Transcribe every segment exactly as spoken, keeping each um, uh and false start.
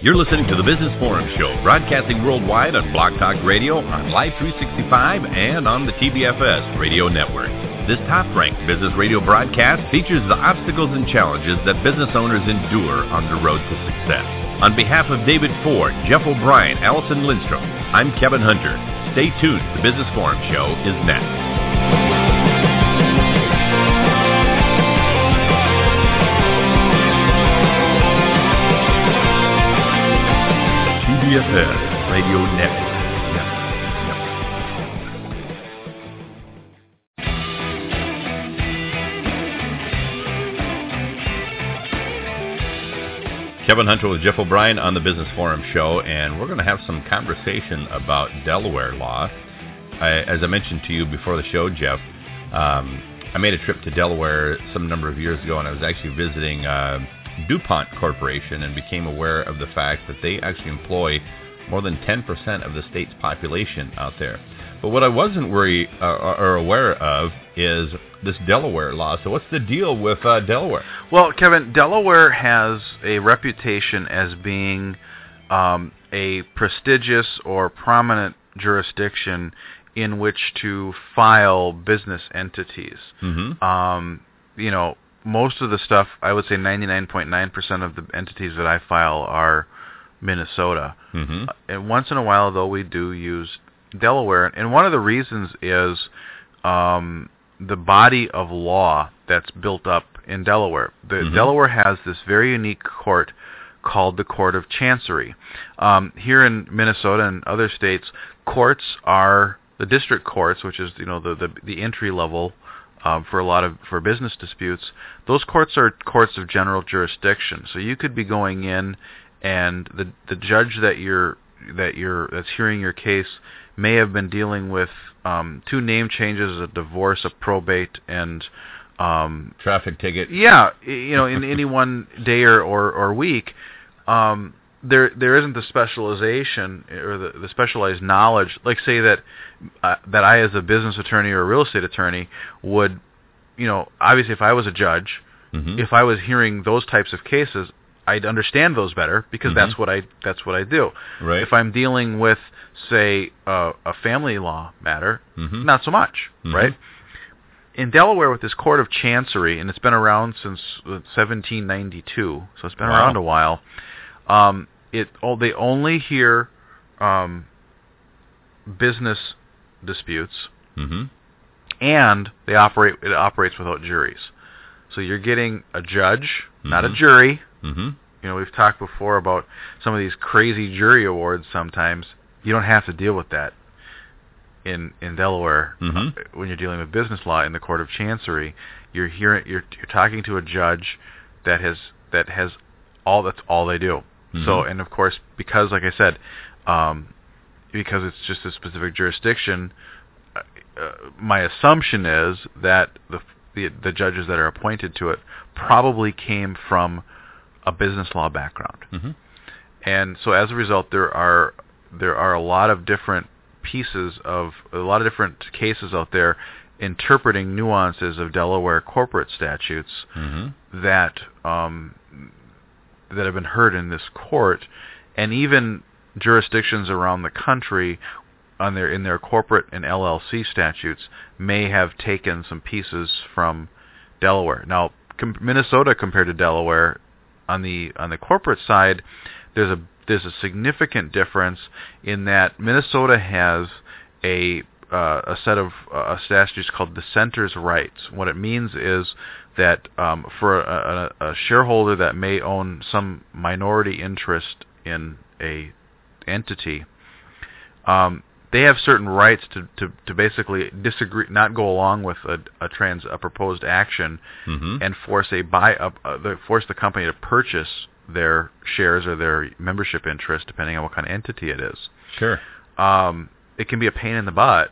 You're listening to the Business Forum Show, broadcasting worldwide on Blog Talk Radio, on Live three sixty-five, and on the T B F S radio network. This top-ranked business radio broadcast features the obstacles and challenges that business owners endure on the road to success. On behalf of David Ford, Jeff O'Brien, Allison Lindstrom, I'm Kevin Hunter. Stay tuned. The Business Forum Show is next. T B F S Radio Network. Kevin Hunter with Jeff O'Brien on the Business Forum Show, and we're going to have some conversation about Delaware law. I, as I mentioned to you before the show, Jeff, um, I made a trip to Delaware some number of years ago, and I was actually visiting uh, DuPont Corporation and became aware of the fact that they actually employ more than ten percent of the state's population out there. But what I wasn't worried uh, or aware of is this Delaware law. So what's the deal with uh, Delaware? Well, Kevin, Delaware has a reputation as being um, a prestigious or prominent jurisdiction in which to file business entities. Mm-hmm. Um, you know, most of the stuff, I would say ninety-nine point nine percent of the entities that I file are Minnesota. Mm-hmm. Uh, and once in a while, though, we do use Delaware. And one of the reasons is um, the body of law that's built up in Delaware. The, mm-hmm. Delaware has this very unique court called the Court of Chancery. Um, here in Minnesota and other states, courts are the district courts, which is you know the the, the entry level um, for a lot of for business disputes. Those courts are courts of general jurisdiction. So you could be going in, and the the judge that you're that you're that's hearing your case may have been dealing with um, two name changes, a divorce, a probate, and um, traffic ticket. Yeah, you know, in any one day or, or, or week, um, there there isn't the specialization or the, the specialized knowledge. Like say that uh, that I, as a business attorney or a real estate attorney, would, you know, obviously if I was a judge, mm-hmm. if I was hearing those types of cases, I'd understand those better because mm-hmm. that's what I that's what I do. Right. If I'm dealing with, say, uh, a family law matter, mm-hmm. not so much, mm-hmm. right? In Delaware, with this Court of Chancery, and it's been around since seventeen ninety-two, so it's been wow. around a while. Um, it oh, they only hear um, business disputes, mm-hmm. and they operate. It operates without juries. So you're getting a judge, mm-hmm. not a jury. Mm-hmm. You know, we've talked before about some of these crazy jury awards sometimes. You don't have to deal with that in in Delaware mm-hmm. uh, when you're dealing with business law in the Court of Chancery. You're hearing you're you're talking to a judge that has that has all that's all they do. Mm-hmm. So, and of course, because like I said, um, because it's just a specific jurisdiction, uh, uh, my assumption is that the, the the judges that are appointed to it probably came from a business law background. Mm-hmm. And so as a result, there are there are a lot of different pieces of a lot of different cases out there interpreting nuances of Delaware corporate statutes mm-hmm. that um, that have been heard in this court, and even jurisdictions around the country on their in their corporate and L L C statutes may have taken some pieces from Delaware. Now, com- Minnesota compared to Delaware, on the on the corporate side, there's a there's a significant difference in that Minnesota has a uh, a set of uh, statutes called dissenters' rights. What it means is that um, for a, a, a shareholder that may own some minority interest in a entity, um, they have certain rights to, to, to basically disagree, not go along with a, a trans a proposed action, mm-hmm. and force a buy up, uh, force the company to purchase their shares or their membership interest, depending on what kind of entity it is. Sure. Um, it can be a pain in the butt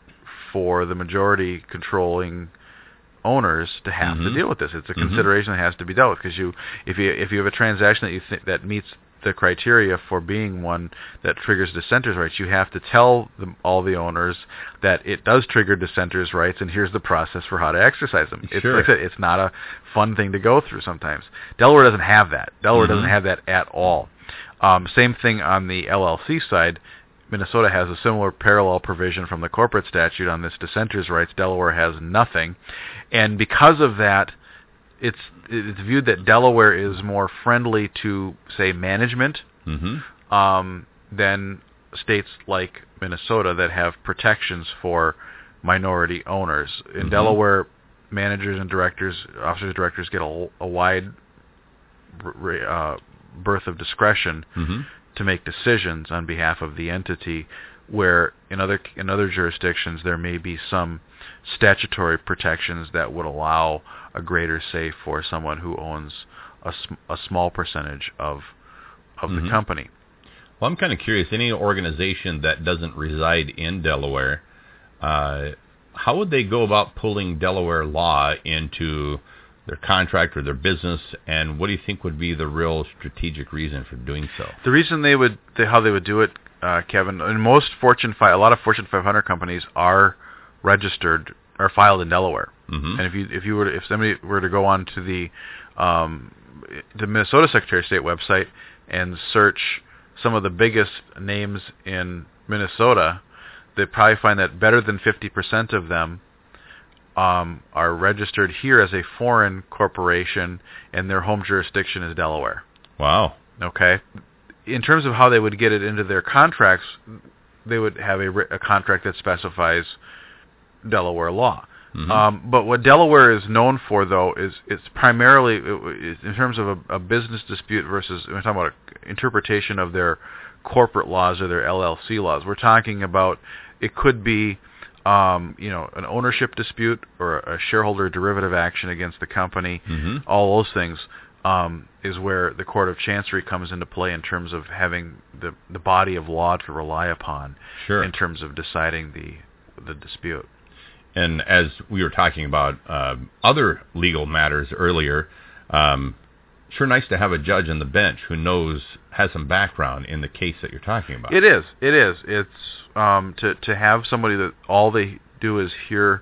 for the majority controlling owners to have mm-hmm. to deal with this. It's a mm-hmm. consideration that has to be dealt with, because you, if you if you have a transaction that you think that meets the criteria for being one that triggers dissenters' rights, you have to tell them, all the owners, that it does trigger dissenters' rights, and here's the process for how to exercise them. It's, sure. like I said, it's not a fun thing to go through sometimes. Delaware doesn't have that. Delaware mm-hmm. doesn't have that at all. Um, same thing on the L L C side. Minnesota has a similar parallel provision from the corporate statute on this dissenters' rights. Delaware has nothing. And because of that, it's it's viewed that Delaware is more friendly to, say, management mm-hmm. um, than states like Minnesota that have protections for minority owners. In mm-hmm. Delaware, managers and directors, officers and directors get a, a wide uh, berth of discretion mm-hmm. to make decisions on behalf of the entity, where in other in other jurisdictions there may be some statutory protections that would allow a greater say for someone who owns a, sm- a small percentage of of mm-hmm. the company. Well, I'm kind of curious, any organization that doesn't reside in Delaware, uh, how would they go about pulling Delaware law into their contract or their business, and what do you think would be the real strategic reason for doing so? The reason they would, they, how they would do it, uh, Kevin, in most Fortune five, a lot of Fortune five hundred companies are registered or filed in Delaware. Mm-hmm. And if you if you were to, if somebody were to go on to the um, the Minnesota Secretary of State website and search some of the biggest names in Minnesota, they'd probably find that better than fifty percent of them um, are registered here as a foreign corporation, and their home jurisdiction is Delaware. Wow. Okay. In terms of how they would get it into their contracts, they would have a, a contract that specifies Delaware law. Mm-hmm. Um, but what Delaware is known for, though, is it's primarily, in terms of a, a business dispute versus, we're talking about an interpretation of their corporate laws or their L L C laws. We're talking about, it could be, um, you know, an ownership dispute or a shareholder derivative action against the company. Mm-hmm. All those things um, is where the Court of Chancery comes into play in terms of having the the body of law to rely upon. Sure. In terms of deciding the the dispute. And as we were talking about uh, other legal matters earlier, um, sure nice to have a judge on the bench who knows, has some background in the case that you're talking about. It is. It is. It's um, to to have somebody that all they do is hear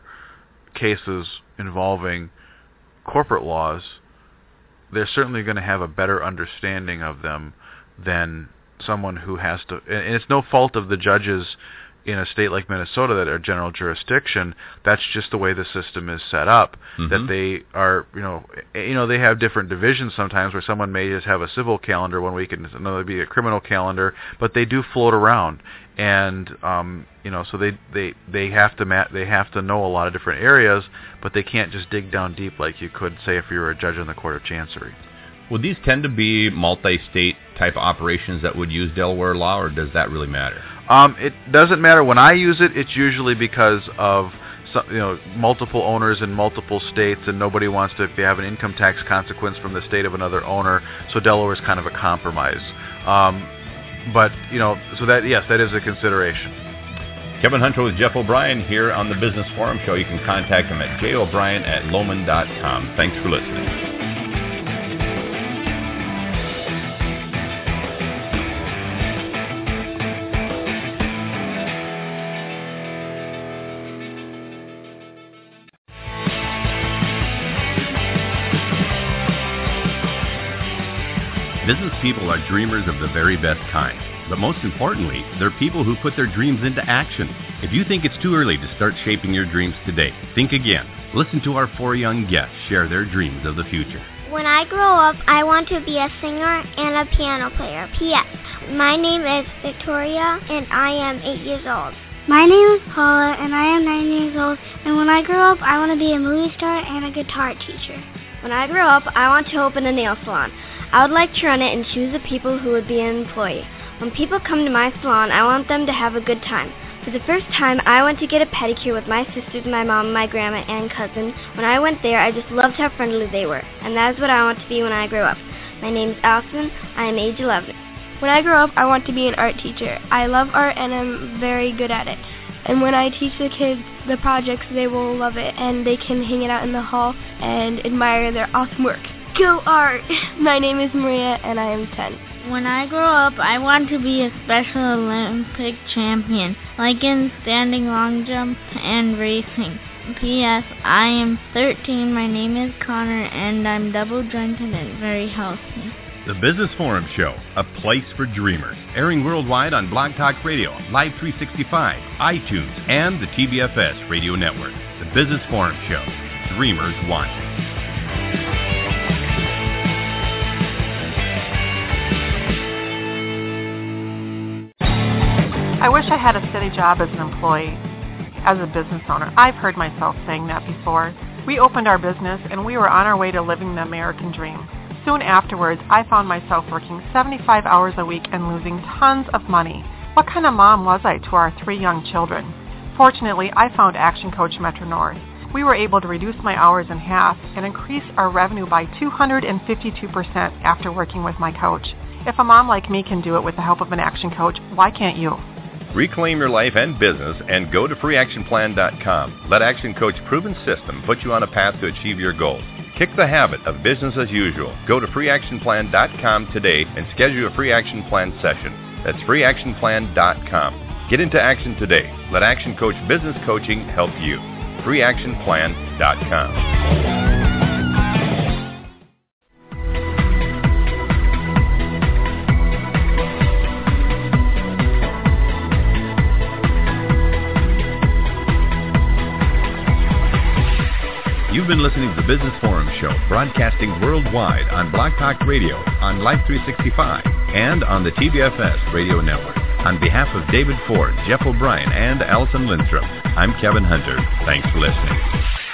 cases involving corporate laws. They're certainly going to have a better understanding of them than someone who has to. And it's no fault of the judges in a state like Minnesota that are general jurisdiction. That's just the way the system is set up. Mm-hmm. That they are, you know, you know, they have different divisions sometimes where someone may just have a civil calendar one week and another be a criminal calendar, but they do float around, and um, you know, so they they they have to ma- they have to know a lot of different areas, but they can't just dig down deep like you could say if you were a judge in the Court of Chancery. Would these tend to be multi-state type operations that would use Delaware law, or does that really matter? Um, it doesn't matter. When I use it, it's usually because of some, you know, multiple owners in multiple states, and nobody wants to have an income tax consequence from the state of another owner. So Delaware is kind of a compromise. Um, but you know, so that yes, that is a consideration. Kevin Hunter with Jeff O'Brien here on the Business Forum Show. You can contact him at j o'brien at loman dot com. Thanks for listening. Business people are dreamers of the very best kind. But most importantly, they're people who put their dreams into action. If you think it's too early to start shaping your dreams today, think again. Listen to our four young guests share their dreams of the future. When I grow up, I want to be a singer and a piano player. P S. My name is Victoria, and I am eight years old. My name is Paula, and I am nine years old. And when I grow up, I want to be a movie star and a guitar teacher. When I grow up, I want to open a nail salon. I would like to run it and choose the people who would be an employee. When people come to my salon, I want them to have a good time. For the first time, I went to get a pedicure with my sisters, my mom, my grandma, and cousin. When I went there, I just loved how friendly they were, and that is what I want to be when I grow up. My name is Allison. I am age eleven. When I grow up, I want to be an art teacher. I love art, and I'm very good at it. And when I teach the kids the projects, they will love it, and they can hang it out in the hall and admire their awesome work. Go art! My name is Maria, and I am ten. When I grow up, I want to be a Special Olympic champion, like in standing long jump and racing. P S. I am thirteen, my name is Connor, and I'm double jointed and very healthy. The Business Forum Show, a place for dreamers. Airing worldwide on Blog Talk Radio, Live three sixty-five, iTunes, and the T B F S Radio Network. The Business Forum Show. Dreamers want. I wish I had a steady job as an employee. As a business owner, I've heard myself saying that before. We opened our business and we were on our way to living the American dream. Soon afterwards, I found myself working seventy-five hours a week and losing tons of money. What kind of mom was I to our three young children? Fortunately, I found Action Coach Metro North. We were able to reduce my hours in half and increase our revenue by two hundred fifty-two percent after working with my coach. If a mom like me can do it with the help of an Action Coach, why can't you? Reclaim your life and business and go to free action plan dot com. Let Action Coach's proven system put you on a path to achieve your goals. Kick the habit of business as usual. Go to free action plan dot com today and schedule a free action plan session. That's free action plan dot com. Get into action today. Let Action Coach Business Coaching help you. free action plan dot com. You've been listening to the Business Forum Show, broadcasting worldwide on Blog Talk Radio, on Life three sixty-five, and on the T B F S Radio Network. On behalf of David Ford, Jeff O'Brien, and Allison Lindstrom, I'm Kevin Hunter. Thanks for listening.